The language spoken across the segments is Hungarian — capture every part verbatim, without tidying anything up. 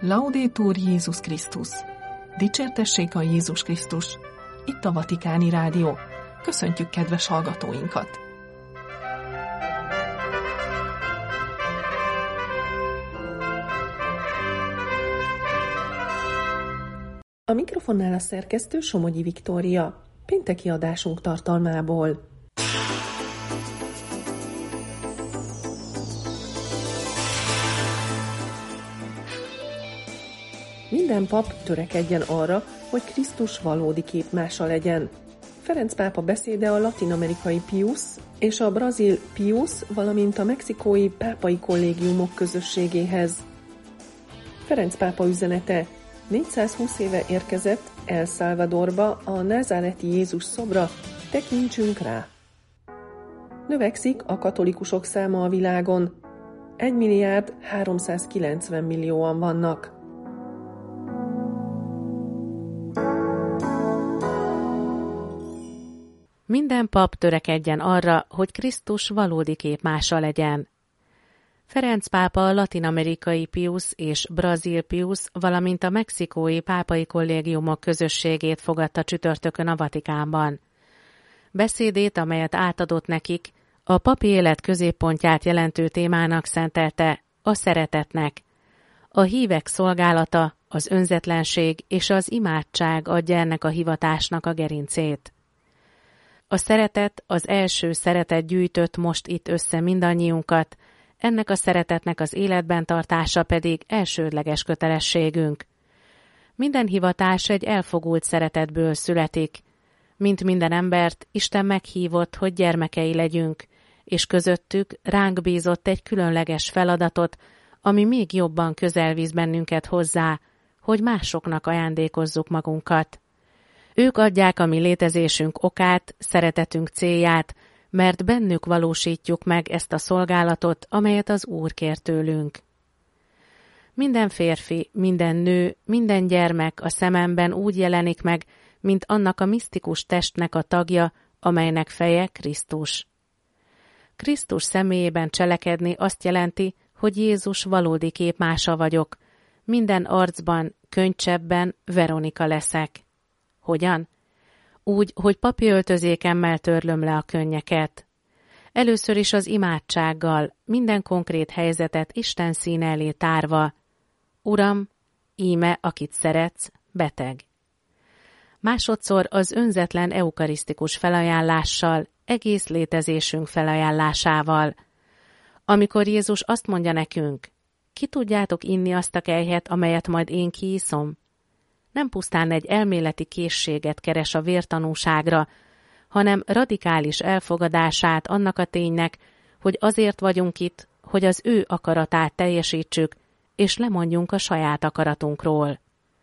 Laudetur Jézus Krisztus! Dicsértessék a Jézus Krisztus! Itt a Vatikáni Rádió. Köszöntjük kedves hallgatóinkat! A mikrofonnál a szerkesztő Somogyi Viktória. Pénteki adásunk tartalmából. Minden pap törekedjen arra, hogy Krisztus valódi képmása legyen. Ferenc pápa beszéde a latin-amerikai Pius és a brazil Pius, valamint a mexikói pápai kollégiumok közösségéhez. Ferenc pápa üzenete: négyszázhúsz éve érkezett El Salvadorba a názáreti Jézus szobra, tekintsünk rá. Növekszik a katolikusok száma a világon. egy milliárd háromszázkilencven millióan vannak. Minden pap törekedjen arra, hogy Krisztus valódi képmása legyen. Ferenc pápa a latin-amerikai Pius és brazil Pius, valamint a mexikói pápai kollégiumok közösségét fogadta csütörtökön a Vatikánban. Beszédét, amelyet átadott nekik, a papi élet középpontját jelentő témának szentelte, a szeretetnek. A hívek szolgálata, az önzetlenség és az imádság adja ennek a hivatásnak a gerincét. A szeretet, az első szeretet gyűjtött most itt össze mindannyiunkat, ennek a szeretetnek az életben tartása pedig elsődleges kötelességünk. Minden hivatás egy elfogult szeretetből születik. Mint minden embert, Isten meghívott, hogy gyermekei legyünk, és közöttük ránk bízott egy különleges feladatot, ami még jobban közel visz bennünket hozzá, hogy másoknak ajándékozzuk magunkat. Ők adják a mi létezésünk okát, szeretetünk célját, mert bennük valósítjuk meg ezt a szolgálatot, amelyet az Úr kér tőlünk. Minden férfi, minden nő, minden gyermek a szememben úgy jelenik meg, mint annak a misztikus testnek a tagja, amelynek feje Krisztus. Krisztus személyében cselekedni azt jelenti, hogy Jézus valódi képmása vagyok. Minden arcban, könycsebben Veronika leszek. Hogyan? Úgy, hogy papi öltözékemmel törlöm le a könnyeket. Először is az imádsággal, minden konkrét helyzetet Isten színe elé tárva. Uram, íme, akit szeretsz, beteg. Másodszor az önzetlen eukarisztikus felajánlással, egész létezésünk felajánlásával. Amikor Jézus azt mondja nekünk, ki tudjátok inni azt a kelyhet, amelyet majd én kiiszom? Nem pusztán egy elméleti készséget keres a vértanúságra, hanem radikális elfogadását annak a ténynek, hogy azért vagyunk itt, hogy az ő akaratát teljesítsük, és lemondjunk a saját akaratunkról.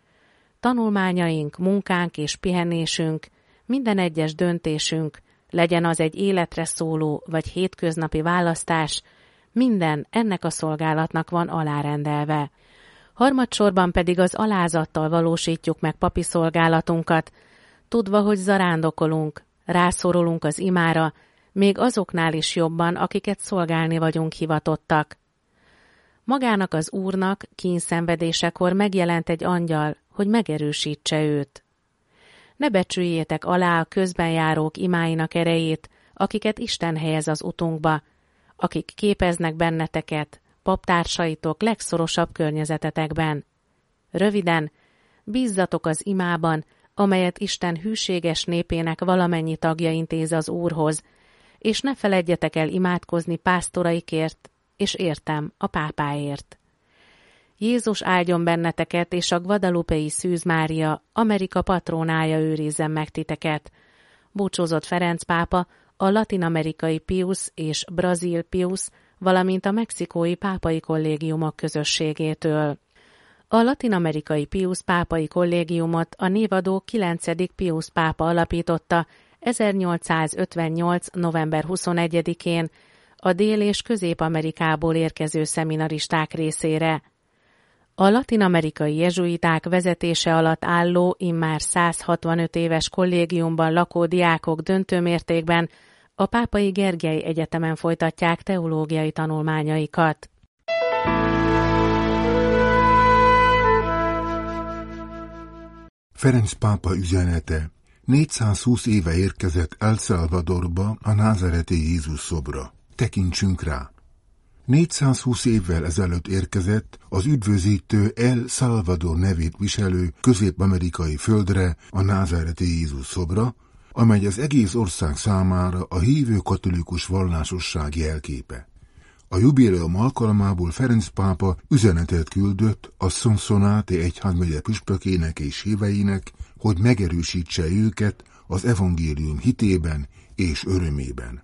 Tanulmányaink, munkánk és pihenésünk, minden egyes döntésünk, legyen az egy életre szóló vagy hétköznapi választás, minden ennek a szolgálatnak van alárendelve. Harmadsorban pedig az alázattal valósítjuk meg papi szolgálatunkat, tudva, hogy zarándokolunk, rászorulunk az imára, még azoknál is jobban, akiket szolgálni vagyunk hivatottak. Magának az Úrnak kínszenvedésekor megjelent egy angyal, hogy megerősítse őt. Ne becsüljétek alá a közben járók imáinak erejét, akiket Isten helyez az utunkba, akik képeznek benneteket, paptársaitok legszorosabb környezetetekben. Röviden, bízzatok az imában, amelyet Isten hűséges népének valamennyi tagja intéz az Úrhoz, és ne feledjetek el imádkozni pásztoraikért, és értem, a pápáért. Jézus áldjon benneteket, és a Guadalupei Szűz Mária, Amerika patrónája őrizzen meg titeket. Búcsúzott Ferenc pápa a latin-amerikai Pius és brazil Pius, valamint a mexikói pápai kollégiumok közösségétől. A latin-amerikai Pius pápai kollégiumot a névadó kilencedik Pius pápa alapította ezernyolcszázötvennyolc. november huszonegyedikén a Dél- és Közép-Amerikából érkező szeminaristák részére. A latin-amerikai jezsuiták vezetése alatt álló, immár száz hatvanöt éves kollégiumban lakó diákok döntő mértékben a Pápai Gergely Egyetemen folytatják teológiai tanulmányaikat. Ferenc pápa üzenete. négyszázhúsz éve érkezett El Salvadorba a názáreti Jézus szobra. Tekintsünk rá! négyszázhúsz évvel ezelőtt érkezett az üdvözítő El Salvador nevét viselő közép-amerikai földre a názáreti Jézus szobra, amely az egész ország számára a hívő katolikus vallásosság jelképe. A jubileum alkalmából Ferenc pápa üzenetet küldött a Sonsonate egyházmegye püspökének és híveinek, hogy megerősítse őket az evangélium hitében és örömében.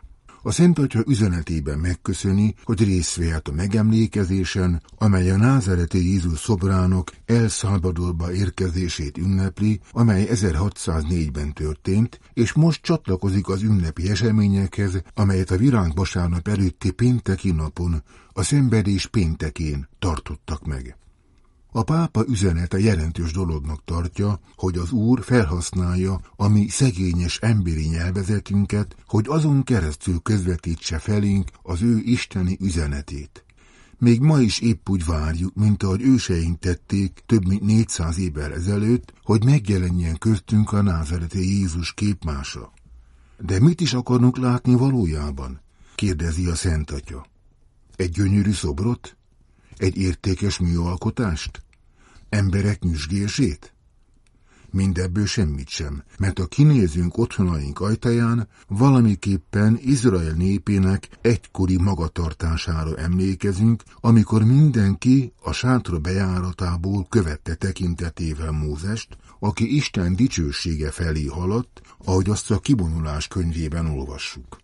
A Szent Atya üzenetében megköszöni, hogy részt vehet a megemlékezésen, amely a názáreti Jézus szobrának El Salvadorba érkezését ünnepli, amely ezerhatszáznégyben történt, és most csatlakozik az ünnepi eseményekhez, amelyet a virágvasárnap előtti pénteki napon, a szenvedés péntekén tartottak meg. A pápa üzenete jelentős dolognak tartja, hogy az Úr felhasználja a mi szegényes emberi nyelvezetünket, hogy azon keresztül közvetítse felénk az ő isteni üzenetét. Még ma is épp úgy várjuk, mint ahogy őseink tették több mint négyszáz évvel ezelőtt, hogy megjelenjen köztünk a názáreti Jézus képmása. De mit is akarunk látni valójában? Kérdezi a Szent Atya. Egy gyönyörű szobrot? Egy értékes műalkotást? Emberek nyüzsgését? Mindebből semmit sem, mert ha kinézünk otthonaink ajtaján, valamiképpen Izrael népének egykori magatartására emlékezünk, amikor mindenki a sátra bejáratából követte tekintetével Mózest, aki Isten dicsősége felé haladt, ahogy azt a Kivonulás könyvében olvassuk.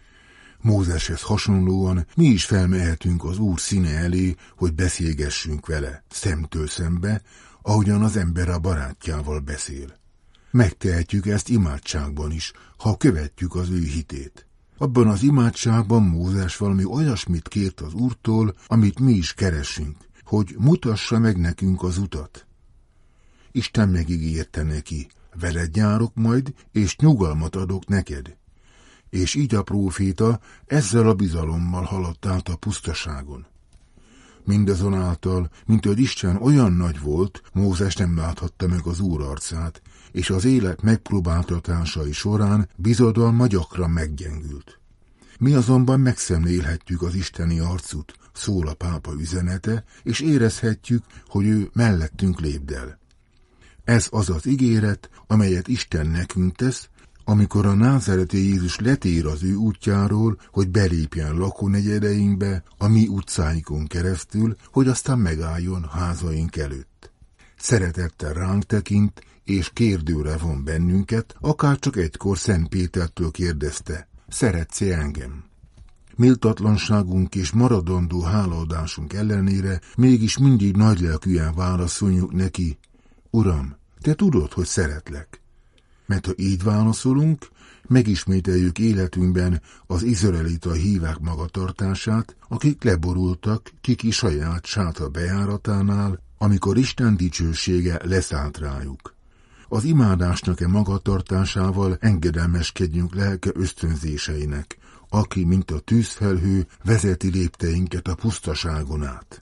Mózeshez hasonlóan mi is felmehetünk az Úr színe elé, hogy beszélgessünk vele, szemtől szembe, ahogyan az ember a barátjával beszél. Megtehetjük ezt imádságban is, ha követjük az ő hitét. Abban az imádságban Mózes valami olyasmit kért az Úrtól, amit mi is keresünk, hogy mutassa meg nekünk az utat. Isten megígérte neki, veled járok majd, és nyugalmat adok neked. És így a próféta ezzel a bizalommal haladt át a pusztaságon. Mindazonáltal, mint hogy Isten olyan nagy volt, Mózes nem láthatta meg az Úr arcát, és az élet megpróbáltatásai során bizodalma gyakran meggyengült. Mi azonban megszemlélhetjük az isteni arcut, szól a pápa üzenete, és érezhetjük, hogy ő mellettünk lépdel. Ez az az ígéret, amelyet Isten nekünk tesz, amikor a názáreti Jézus letér az ő útjáról, hogy belépjen lakónegyedeinkbe, a mi utcáinkon keresztül, hogy aztán megálljon házaink előtt. Szeretettel ránk tekint, és kérdőre von bennünket, akárcsak egykor Szent Pétertől kérdezte, szeretsz-e engem? Méltatlanságunk és maradandó hálaadásunk ellenére mégis mindig nagylelkűen válaszoljuk neki, Uram, te tudod, hogy szeretlek. Mert ha így válaszolunk, megismételjük életünkben az izraelita hívák magatartását, akik leborultak kiki saját sátra bejáratánál, amikor Isten dicsősége leszállt rájuk. Az imádásnak e magatartásával engedelmeskedjünk lelke ösztönzéseinek, aki, mint a tűzfelhő, vezeti lépteinket a pusztaságon át.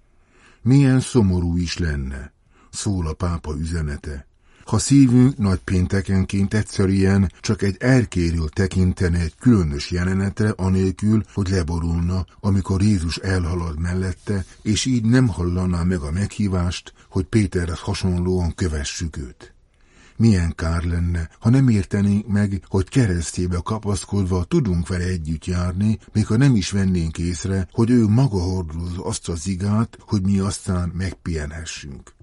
Milyen szomorú is lenne, szól a pápa üzenete, ha szívünk nagypéntekenként egyszerűen csak egy erkéről tekintene egy különös jelenetre, anélkül, hogy leborulna, amikor Jézus elhalad mellette, és így nem hallaná meg a meghívást, hogy Péterhez hasonlóan kövessük őt. Milyen kár lenne, ha nem értenénk meg, hogy keresztjébe kapaszkodva tudunk vele együtt járni, még ha nem is vennénk észre, hogy ő maga hordozza azt az igát, hogy mi aztán megpihenhessünk.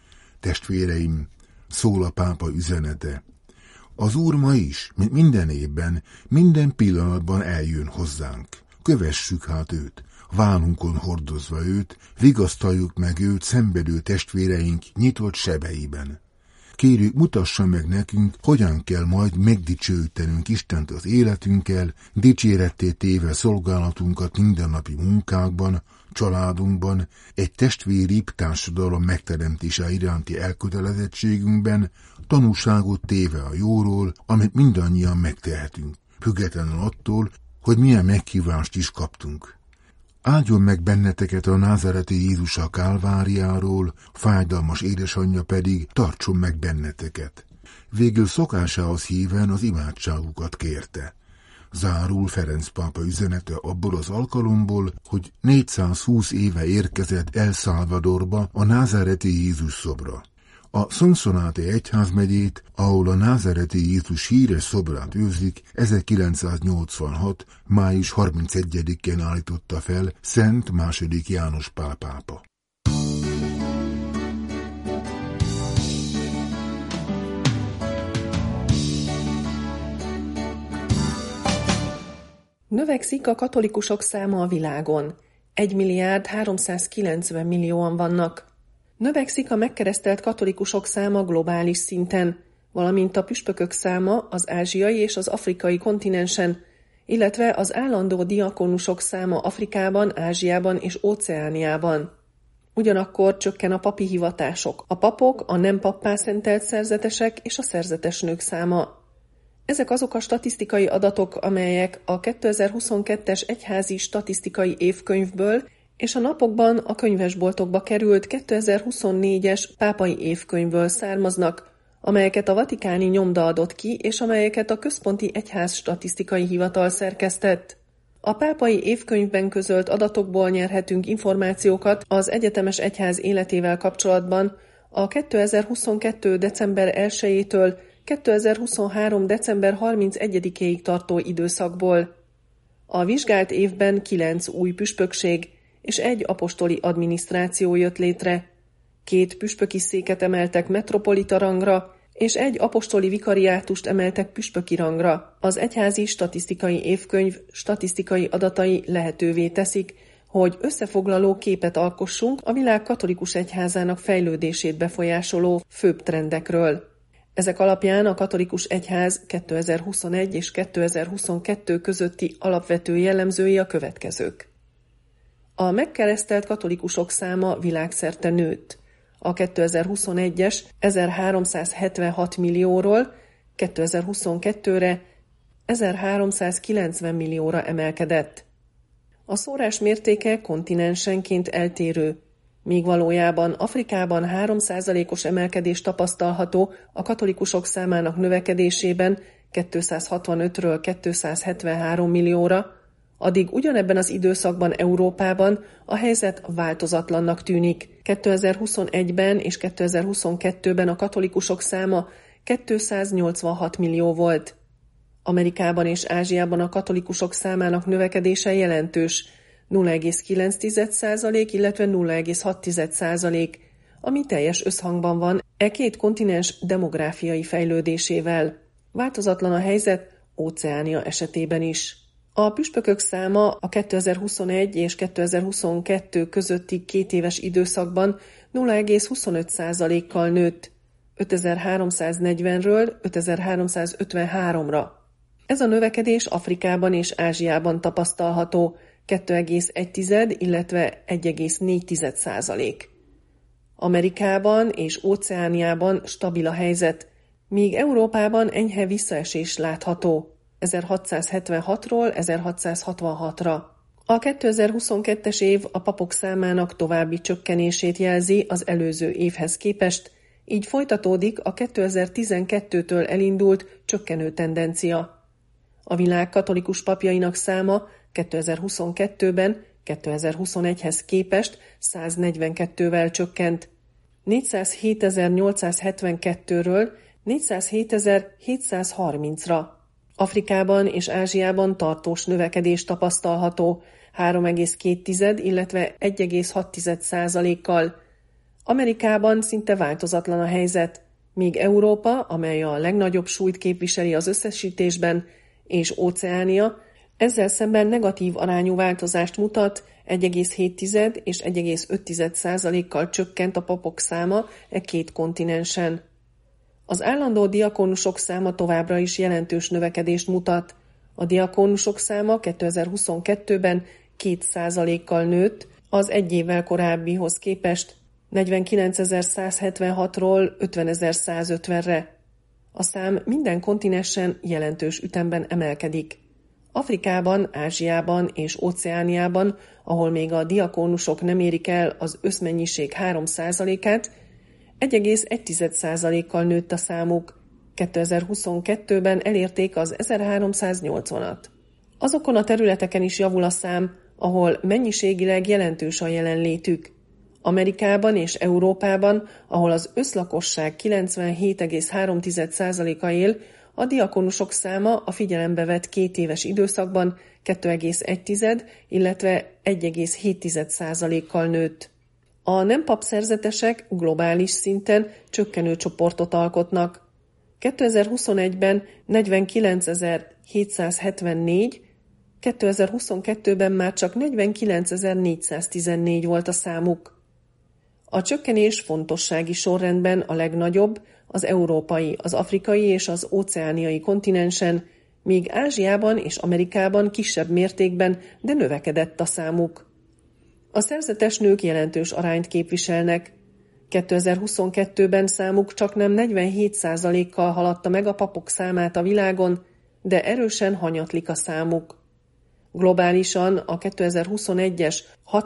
Testvéreim, szól a pápa üzenete. Az Úr ma is, mint minden évben, minden pillanatban eljön hozzánk. Kövessük hát őt, válunkon hordozva őt, vigasztaljuk meg őt szenvedő testvéreink nyitott sebeiben. Kérjük, mutassa meg nekünk, hogyan kell majd megdicsőítenünk Istent az életünkkel, dicséretté téve szolgálatunkat mindennapi munkákban, családunkban, egy testvéribb társadalom megteremtése iránti elkötelezettségünkben, tanúságot téve a jóról, amit mindannyian megtehetünk, függetlenül attól, hogy milyen meghívást is kaptunk. Áldjon meg benneteket a názareti Jézus a Kálváriáról, fájdalmas édesanyja pedig tartson meg benneteket. Végül szokásához híven az imádságukat kérte. Zárul Ferenc pápa üzenete abból az alkalomból, hogy négyszázhúsz éve érkezett El Salvadorba a názareti Jézus szobra. A Sonsonate egyházmegyét, ahol a názareti Jézus híres szobrát őrzik, ezerkilencszáznyolcvanhat. május harmincegyedikén állította fel Szent második János Pál pápa. Növekszik a katolikusok száma a világon. egy milliárd háromszázkilencven millióan vannak. Növekszik a megkeresztelt katolikusok száma globális szinten, valamint a püspökök száma az ázsiai és az afrikai kontinensen, illetve az állandó diakonusok száma Afrikában, Ázsiában és Óceániában. Ugyanakkor csökken a papi hivatások, a papok, a nem pappá szentelt szerzetesek és a szerzetes nők száma. Ezek azok a statisztikai adatok, amelyek a kétezer-huszonkettes egyházi statisztikai évkönyvből és a napokban a könyvesboltokba került kétezer-huszonnégyes pápai évkönyvből származnak, amelyeket a vatikáni nyomda adott ki, és amelyeket a Központi Egyház Statisztikai Hivatal szerkesztett. A pápai évkönyvben közölt adatokból nyerhetünk információkat az egyetemes egyház életével kapcsolatban a kétezer-huszonkettő. december elsejétől kétezer-huszonhárom. december harmincegyedikéig tartó időszakból. A vizsgált évben kilenc új püspökség és egy apostoli adminisztráció jött létre. Két püspöki széket emeltek metropolita rangra, és egy apostoli vikariátust emeltek püspöki rangra. Az egyházi statisztikai évkönyv statisztikai adatai lehetővé teszik, hogy összefoglaló képet alkossunk a világ katolikus egyházának fejlődését befolyásoló főbb trendekről. Ezek alapján a katolikus egyház kétezer-huszonegy és kétezer-huszonkettő közötti alapvető jellemzői a következők. A megkeresztelt katolikusok száma világszerte nőtt. A kétezer-huszonegyes ezerháromszázhetvenhat millióról kétezer-huszonkettőre ezerháromszázkilencven millióra emelkedett. A szórás mértéke kontinensenként eltérő, míg valójában Afrikában három százalékos emelkedés tapasztalható a katolikusok számának növekedésében kétszázhatvanötről kétszázhetvenhárom millióra, addig ugyanebben az időszakban Európában a helyzet változatlannak tűnik. kétezer-huszonegyben és kétezer-huszonkettőben a katolikusok száma kétszáznyolcvanhat millió volt. Amerikában és Ázsiában a katolikusok számának növekedése jelentős, nulla egész kilenc százalék, illetve nulla egész hat százalék, ami teljes összhangban van e két kontinens demográfiai fejlődésével. Változatlan a helyzet Óceánia esetében is. A püspökök száma a kétezer-huszonegy és kétezer-huszonkettő közötti két éves időszakban nulla egész huszonöt százalékkal nőtt, ötezer-háromszáznegyvenről ötezer-háromszázötvenháromra. Ez a növekedés Afrikában és Ázsiában tapasztalható, kettő egész egy, illetve egy egész négy százalék. Amerikában és Óceániában stabil a helyzet, míg Európában enyhe visszaesés látható, ezerhatszázhetvenhatról ezerhatszázhatvanhatra. A kétezer-huszonkettes év a papok számának további csökkenését jelzi az előző évhez képest, így folytatódik a kétezer-tizenkettőtől elindult csökkenő tendencia. A világ katolikus papjainak száma kétezer-huszonkettőben kétezer-huszonegyhez képest száznegyvenkettővel csökkent. négyszázhétezer-nyolcszázhetvenkettőről négyszázhétezer-hétszázharmincra. Afrikában és Ázsiában tartós növekedés tapasztalható, három egész két, illetve egy egész hat százalékkal. Amerikában szinte változatlan a helyzet, míg Európa, amely a legnagyobb súlyt képviseli az összesítésben, és Óceánia, ezzel szemben negatív arányú változást mutat, egy egész hét és egy egész öt százalékkal csökkent a papok száma e két kontinensen. Az állandó diakonusok száma továbbra is jelentős növekedést mutat. A diakonusok száma kétezer-huszonkettőben két százalékkal nőtt, az egy évvel korábbihoz képest negyvenkilencezer-százhetvenhatról ötvenezer-százötvenre. A szám minden kontinensen jelentős ütemben emelkedik. Afrikában, Ázsiában és Óceániában, ahol még a diakónusok nem érik el az összmennyiség három százalékát, egy egész egy százalékkal nőtt a számuk, kétezer-huszonkettőben elérték az ezerháromszáznyolcvanat. Azokon a területeken is javul a szám, ahol mennyiségileg jelentős a jelenlétük. Amerikában és Európában, ahol az összlakosság kilencvenhét egész három százaléka él, a diakonusok száma a figyelembe vett két éves időszakban kettő egész egy, illetve egy egész hét százalékkal nőtt. A nem papszerzetesek globális szinten csökkenő csoportot alkotnak. kétezer-huszonegyben negyvenkilencezer-hétszázhetvennégy, kétezer-huszonkettőben már csak negyvenkilencezer-négyszáztizennégy volt a számuk. A csökkenés fontossági sorrendben a legnagyobb az európai, az afrikai és az óceániai kontinensen, míg Ázsiában és Amerikában kisebb mértékben, de növekedett a számuk. A szerzetes nők jelentős arányt képviselnek. kétezer-huszonkettőben számuk csaknem negyvenhét százalékkal haladta meg a papok számát a világon, de erősen hanyatlik a számuk. Globálisan a kétezer-huszonegyes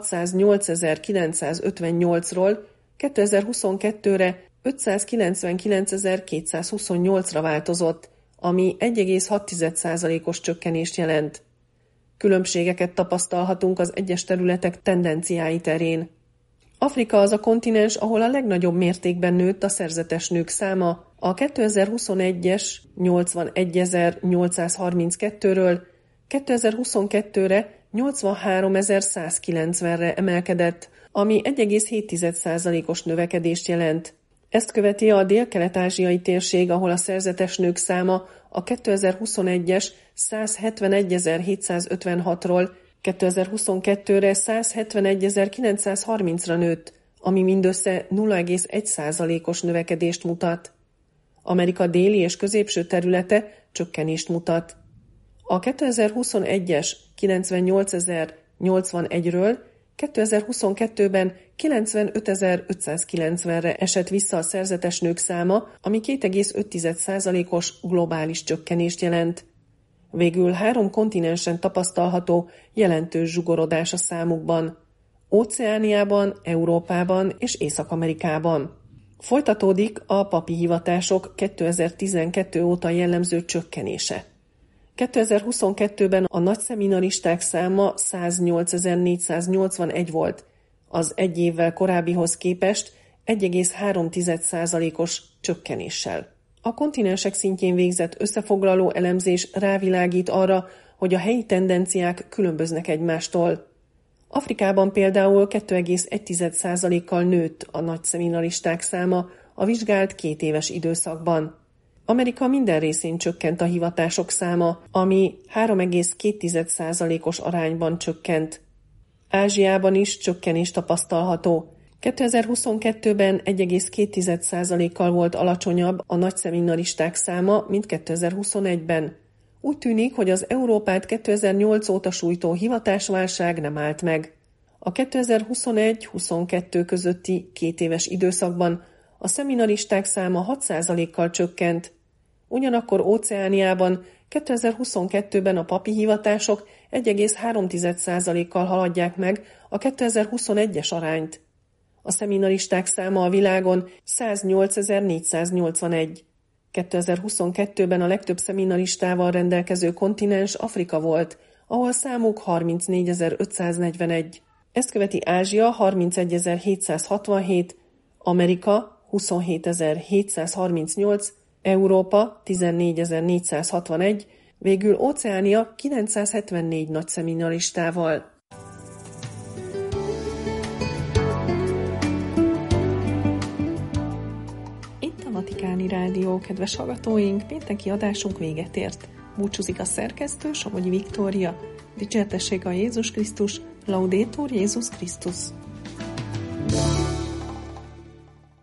hatszáznyolcezer-kilencszázötvennyolcról kétezer-huszonkettőre ötszázkilencvenkilencezer-kétszázhuszonnyolcra változott, ami egy egész hat százalékos csökkenést jelent. Különbségeket tapasztalhatunk az egyes területek tendenciái terén. Afrika az a kontinens, ahol a legnagyobb mértékben nőtt a szerzetes nők száma, a kétezer-huszonegyes nyolcvanegyezer-nyolcszázharminckettőről kétezer-huszonkettőre nyolcvanháromezer-százkilencvenre emelkedett, ami egy egész hét százalékos növekedést jelent. Ezt követi a dél-kelet-ázsiai térség, ahol a szerzetes nők száma a kétezer-huszonegyes százhetvenegyezer-hétszázötvenhatról kétezer-huszonkettőre százhetvenegyezer-kilencszázharmincra nőtt, ami mindössze nulla egész egy százalékos növekedést mutat. Amerika déli és középső területe csökkenést mutat. A kétezer-huszonegyes kilencvennyolcezer-nyolcvanegyről kétezer-huszonkettőben kilencvenötezer-ötszázkilencvenre esett vissza a szerzetes nők száma, ami két egész öt százalékos globális csökkenést jelent. Végül három kontinensen tapasztalható jelentős zsugorodás a számukban: Óceániában, Európában és Észak-Amerikában. Folytatódik a papi hivatások kétezer-tizenkettő óta jellemző csökkenése. kétezer-huszonkettőben a nagy szeminaristák száma száznyolcezer-négyszáznyolcvanegy volt, az egy évvel korábbihoz képest egy egész három százalékos csökkenéssel. A kontinensek szintjén végzett összefoglaló elemzés rávilágít arra, hogy a helyi tendenciák különböznek egymástól. Afrikában például kettő egész egy százalékkal nőtt a nagy szeminaristák száma a vizsgált két éves időszakban. Amerika minden részén csökkent a hivatások száma, ami három egész két százalékos arányban csökkent. Ázsiában is csökkenés tapasztalható. kétezer-huszonkettőben egy egész két százalékkal volt alacsonyabb a nagy szeminaristák száma, mint kétezer-huszonegyben. Úgy tűnik, hogy az Európát kétezer-nyolc óta sújtó hivatásválság nem állt meg. A kétezer-huszonegy-huszonkettő közötti két éves időszakban a szeminaristák száma hat százalékkal csökkent. Ugyanakkor Óceániában kétezer-huszonkettőben a papi hivatások egy egész három százalékkal haladják meg a kétezer-huszonegyes arányt. A szeminaristák száma a világon száznyolcezer-négyszáznyolcvanegy. kétezer-huszonkettőben a legtöbb szeminaristával rendelkező kontinens Afrika volt, ahol számuk harmincnégyezer-ötszáznegyvenegy. Ezt követi Ázsia harmincegyezer-hétszázhatvanhét, Amerika huszonhétezer-hétszázharmincnyolc, Európa tizennégyezer-négyszázhatvanegy, végül Óceánia kilencszázhetvennégy nagy szeminaristával. Itt a Vatikáni Rádió, kedves hallgatóink, pénteki adásunk véget ért. Búcsúzik a szerkesztő, Somogyi Viktória. Dicsértessék a Jézus Krisztus, Laudetur Jézus Krisztus.